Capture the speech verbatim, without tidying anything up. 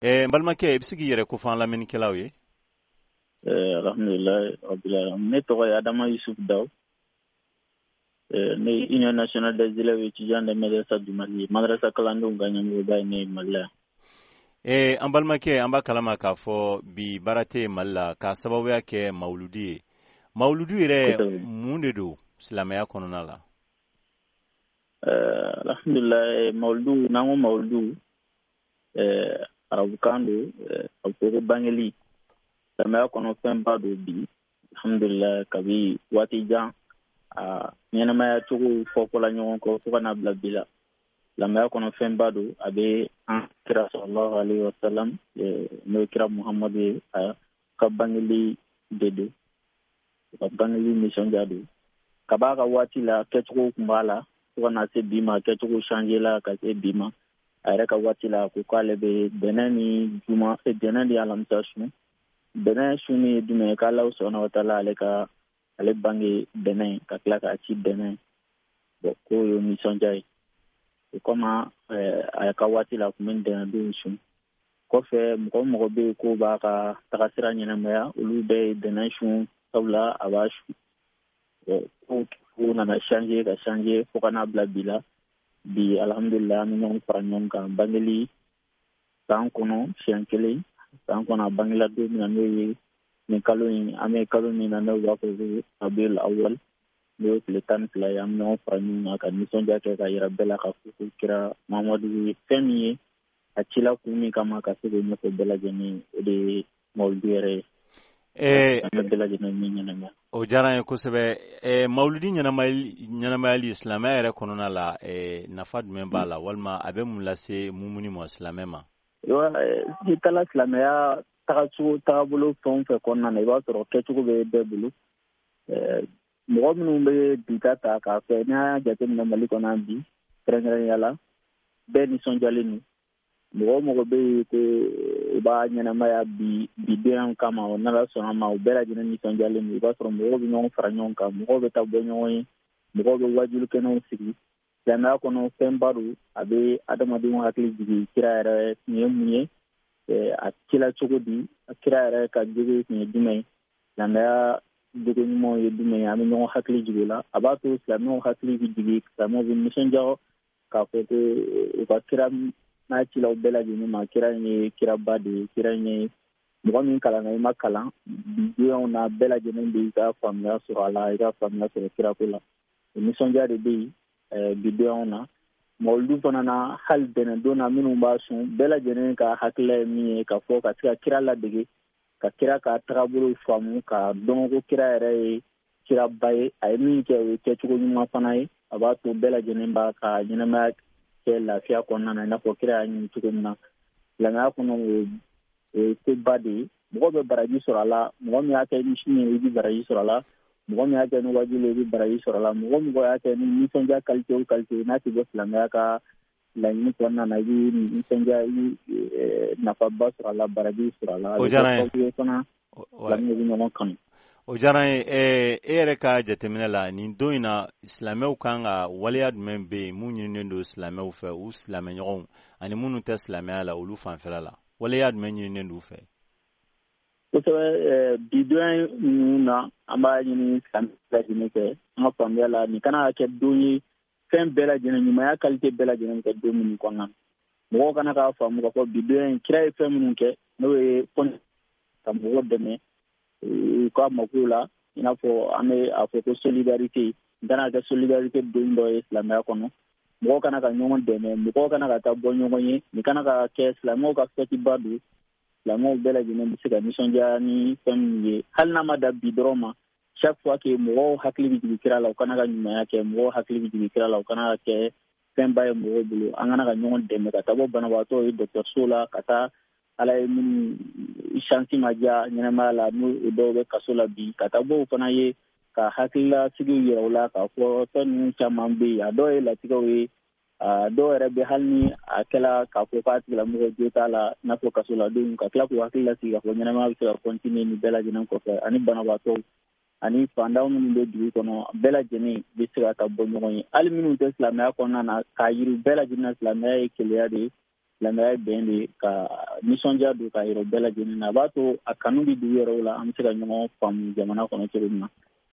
e balmake ibsigi yere ko fan lamine kelawi eh alhamdulillah rabbil alamin ne to ya Adama Yusuf Daw eh ne Union nationale des élèves étudiants de madrasa du Mali madrasa kalando nganyam bay ne Mali e an balmake an ba kalama ka fo bi barate malla ka sababu yake mauludi mauludi re munde do islamaya konona la eh alhamdulillah mauludu nango mauludu eh arabukando eh ko bangeli islamaya kono femba do bi alhamdulillah kabi wati jan a nyenama tugu fokola nyon ko to kana blabila islamaya kono femba do abe an kira sallallahu alaihi wasallam no kira muhammad ka bangeli dedo ka bangeli mission jadu kabaka wati la ketko kumbala to kana se bima ketko changer la ka se bima ayra ka wati la ko kale be benani juma e benani alamta sunu Benin suni dume ka Allah subhanahu wa ta'ala aleka ale bangi Benin ka kila ka ci Benin bo ko yo mission jay e koma eh aka wati la kumen de do sun ko fe mo mo be ko ba ka takasira nyina maya ulu be Benin sun tawla abashu ko ko na na changer ka changer fo kana bla bila bi alhamdulillah mi non faranyon ka bangeli tan kono chankele tan kona bangla do mi nanu yi ni kaloni ame kaloni nanu wa ko abil awal do le tan la yam no fani na ka ni sonja ke ka yira bela ka ku kira mamadu femi achila kumi kama ka se ni ko bela jeni de moldiere e bela jeni ni nyana o jaran ko sebe e mauludi nyana mal nyana mal islamaya re konona la e nafad membala walma abe mulase mumuni mo islamema yo di tala islamaya tagachu tagabulu fon fe konna ne ba toro kechugo be debulu eh mo minnu be ditata ka fe na jate na mali kona bi trengere yala be ni sonjali ni mo mo be ko ba nyana maya bi bi dean kama ona la sona ma ubera jina ni sonjali ni ba toro mo bi non franyon ka mo be tabo nyoy mo be wajulu kenon sigi jana kono fembaru abe adamadun hakili jigi kira yɛrɛ ni munye e akila chogodi kira yɛrɛ ka jigi ni dumai nanda dugo mo ye dumai ami no hakili jigi la abato islamo hakili jigi islamo bi mission jago ka ko ko ka kira na chila bela jini ma kira ni kira badi kira ni mo min kala na ma kala bidiyo na bela jini bi ka famya sura la ka famya sura kira ko la mission jade bi bidiyo na mauludu fana na hal dene dona minnu b'a sun bɛɛ lajɛlen ka hakilila ye min ye ka fɔ ka se ka kira ladege ka kira ka tagabolo faamu ka dɔn ko kira yɛrɛ ye kiraba ye a ye min kɛ o ye kɛcogo ɲuman fana ye a b'a to bɛɛ lajɛlen b'a ka ɲɛnamaya kɛ lafiya kɔnɔna na i n'a fɔ kira y'a ɲini cogo min na silamɛya kɔnɔ o ye koba de ye mɔgɔ bɛ baraji sɔrɔ a la mɔgɔ min y'a kɛ ni sini ye i bɛ baraji sɔrɔ a la mɔgɔ min y'a kɛ ni wajibi i bɛ baraji sɔrɔ a la mɔgɔ mɔgɔ y'a kɛ ni nisɔndiya kalite o kalite n'a tɛ bɔ silamɛya ka laɲini kɔnɔna na i bɛ nisɔndiya i bɛ nafaba sɔrɔ a la baraji sɔrɔ a la. o diyara n ye fana silamɛw bɛ ɲɔgɔn kanu. o diyara n ye e yɛrɛ ka jateminɛ la nin don in na silamɛw kan ka waleya jumɛn bɛ yen mun ɲininen don silamɛw fɛ u silamɛɲɔgɔnw ani minnu tɛ silamɛya la olu fanfɛla la waleya jumɛn ɲininen don u fɛ. kosɛbɛ bidon ninnu na an b'a ɲini silamɛ bɛɛ lajɛlen fɛ an ka faamuya la nin kana kɛ don ye fɛn bɛɛ lajɛlen ɲumanya kalite bɛɛ lajɛlen kɛ don minnu kɔnɔna na mɔgɔw kana k'a faamu k'a fɔ bidon kira ye fɛn minnu kɛ n'o ye fɔni ka mɔgɔw dɛmɛ u ka mako la i n'a fɔ an bɛ a fɔ ko solidarite n kana kɛ solidarite don dɔ ye silamɛya kɔnɔ mɔgɔw kana ka ɲɔgɔn dɛmɛ mɔgɔw kana ka taa bɔ ɲɔgɔn ye nin kana ka kɛ silamɛw ka fɛtiba don silamɛw bɛɛ lajɛlen bɛ se ka nisɔndiya ni fɛn min ye hali n'a ma da bi dɔrɔn ma chaque fois que mɔgɔw hakili bɛ jigin kira la u kana ka ɲumanya kɛ mɔgɔw hakili bɛ jigin kira la u kana ka kɛ fɛnba ye mɔgɔw bolo an kana ka ɲɔgɔn dɛmɛ ka taa bɔ banabaatɔ ye dɔgɔtɔrɔso la ka taa ala ye minnu chance ma diya ɲɛnamaya la n'o dɔw bɛ kaso la bi ka taa bɔ o fana ye ka hakililasigiw yɛrɛ u la k'a fɔ fɛn ninnu caman bɛ yen a dɔw ye latigɛw ye dɔw yɛrɛ bɛ hali ni a kɛla k'a fɔ k'a tigilamɔgɔ jo t'a la i n'a fɔ kasoladenw ka tila k'u hakili lasigi k'a fɔ ɲɛnamaya bɛ se ka continuer nin bɛɛ lajɛlen kɔfɛ ani banabaatɔw ani fandaw minnu bɛ dugu kɔnɔ bɛɛ lajɛlen bɛ se ka taa bɔ ɲɔgɔn ye hali minnu tɛ silamɛya kɔnɔna na k'a yiri bɛɛ lajɛlen na silamɛya ye keleya de ye silamɛya bɛn de ka nisɔndiya don ka yɔrɔ bɛɛ lajɛlen na a b'a to a kanu bɛ dugu yɛrɛw la an bɛ se ka ɲɔgɔn faamu jamana kɔnɔ cogo min na